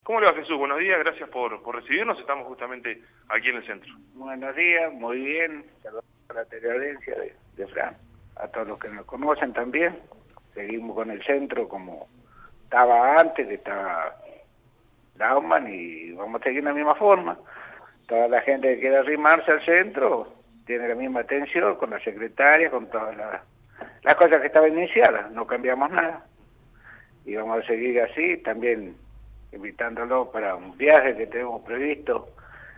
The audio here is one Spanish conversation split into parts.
¿Cómo le va, Jesús? Buenos días, gracias por recibirnos. Estamos justamente aquí en el centro. Buenos días, muy bien. Saludos a la teleaudiencia de Fran, a todos los que nos conocen también. Seguimos con el centro como estaba antes, que estaba Lauman, y vamos a seguir de la misma forma. Toda la gente que quiera arrimarse al centro tiene la misma atención con la secretaria, con todas las cosas que estaban iniciadas. No cambiamos nada. Y vamos a seguir así, también invitándolo para un viaje que tenemos previsto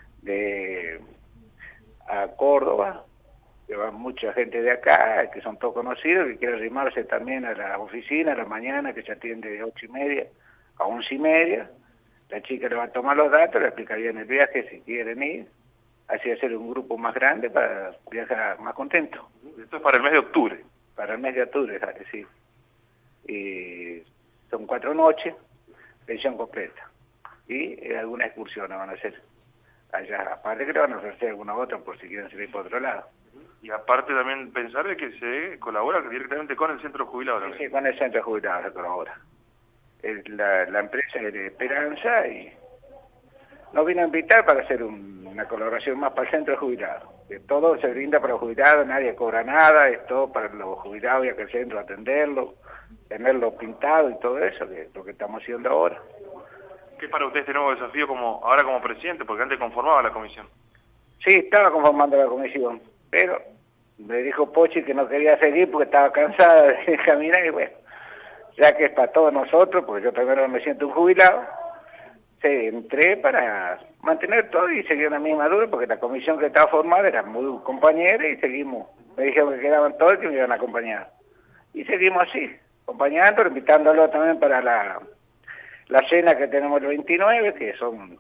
a Córdoba, que va mucha gente de acá, que son todos conocidos, que quiere arrimarse también a la oficina a la mañana, que se atiende de 8:30 a 11:30. La chica le va a tomar los datos, le explicaría en el viaje si quieren ir, así hacer un grupo más grande para viajar más contento. Esto es para el mes de octubre. Para el mes de octubre, ¿sabes? Sí. Y son 4 noches, pensión completa. Y alguna excursión van a hacer allá. Aparte que le van a ofrecer alguna otra por si quieren salir por otro lado. Y aparte también pensar de que se colabora directamente con el centro jubilado. Sí, con el centro jubilado se colabora. La empresa es de Esperanza y nos vino a invitar para hacer una colaboración más para el centro jubilado. Que todo se brinda para los jubilados, nadie cobra nada, es todo para los jubilados y a que el centro atenderlo, tenerlo pintado y todo eso, que es lo que estamos haciendo ahora. ¿Qué es para usted este nuevo desafío ahora como presidente? Porque antes conformaba la comisión. Sí, estaba conformando la comisión, pero me dijo Pochi que no quería seguir porque estaba cansada de caminar y bueno, ya que es para todos nosotros, porque yo también me siento un jubilado, entré para mantener todo y seguir en la misma duda, porque la comisión que estaba formada era muy compañera y seguimos. Me dijeron que quedaban todos y que me iban a acompañar. Y seguimos así, acompañándolo, invitándolo también para la cena que tenemos el 29, que son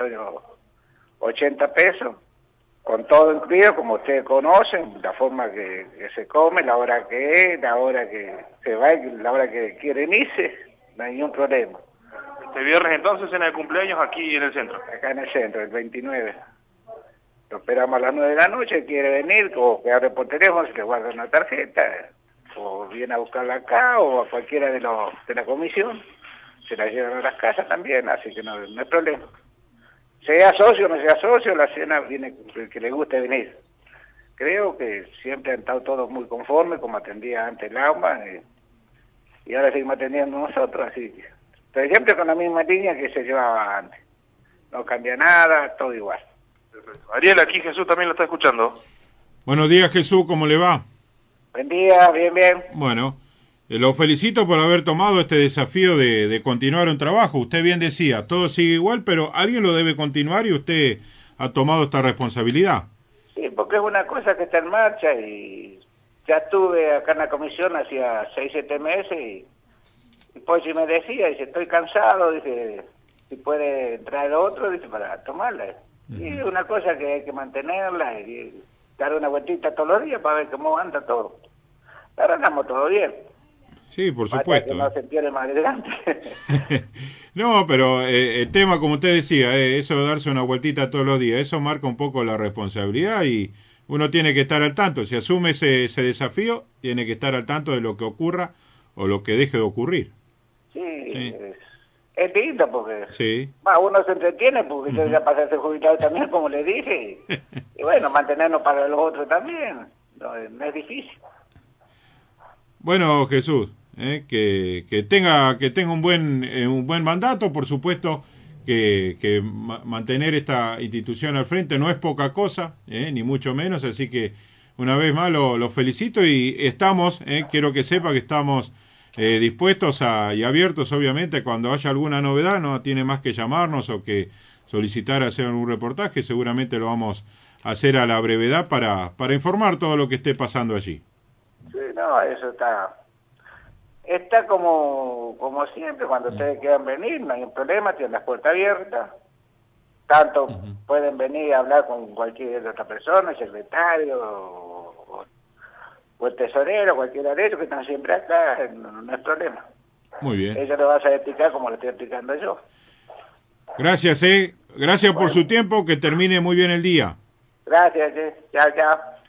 180 pesos, con todo incluido, como ustedes conocen, la forma que se come, la hora que es, la hora que se va, la hora que quieren irse, no hay ningún problema. Este viernes entonces, cena de cumpleaños aquí en el centro. Acá en el centro, el 29. Lo esperamos a las 9 de la noche, quiere venir, o que abre por teléfono, se le guarda una tarjeta, o viene a buscarla acá, o a cualquiera de la comisión, se la llevan a las casas también, así que no hay problema. Sea socio o no sea socio, la cena viene el que le guste venir. Creo que siempre han estado todos muy conformes, como atendía antes el AUMA, y ahora seguimos atendiendo nosotros, así. Pero siempre con la misma línea que se llevaba antes. No cambia nada, todo igual. Perfecto. Ariel, aquí Jesús también lo está escuchando. Buenos días, Jesús, ¿cómo le va? Buen día, bien, bien. Bueno, lo felicito por haber tomado este desafío de continuar un trabajo. Usted bien decía, todo sigue igual, pero alguien lo debe continuar y usted ha tomado esta responsabilidad. Sí, porque es una cosa que está en marcha y ya estuve acá en la comisión hacía 6, 7 meses y pues si me decía, dice, estoy cansado, dice, si puede traer otro, dice, para tomarla. Y es una cosa que hay que mantenerla y dar una vueltita todos los días para ver cómo anda todo. Ahora andamos todo bien. Sí, por supuesto. Que no se pierde más adelante. No, pero el tema, como usted decía, eso de darse una vueltita todos los días, eso marca un poco la responsabilidad y uno tiene que estar al tanto. Si asume ese desafío, tiene que estar al tanto de lo que ocurra o lo que deje de ocurrir. Sí. Es lindo porque sí. Uno se entretiene porque yo ya pasé a ser jubilado también, como le dije, y bueno, mantenernos para los otros también, no es difícil. Bueno, Jesús, que tenga un buen mandato, por supuesto que mantener esta institución al frente no es poca cosa, ni mucho menos, así que una vez más lo felicito y estamos, quiero que sepa que estamos dispuestos y abiertos, obviamente, cuando haya alguna novedad, no tiene más que llamarnos o que solicitar hacer un reportaje, seguramente lo vamos a hacer a la brevedad para informar todo lo que esté pasando allí. Sí, no, eso está como siempre, cuando ustedes quieran venir, no hay un problema, tienen las puertas abiertas, tanto pueden venir a hablar con cualquier otra persona, el secretario, o el tesorero, cualquiera de ellos que están siempre acá, no es problema. Muy bien. Ellos lo vas a explicar como lo estoy explicando yo. Gracias, gracias por su tiempo, que termine muy bien el día. Gracias, chao, chao.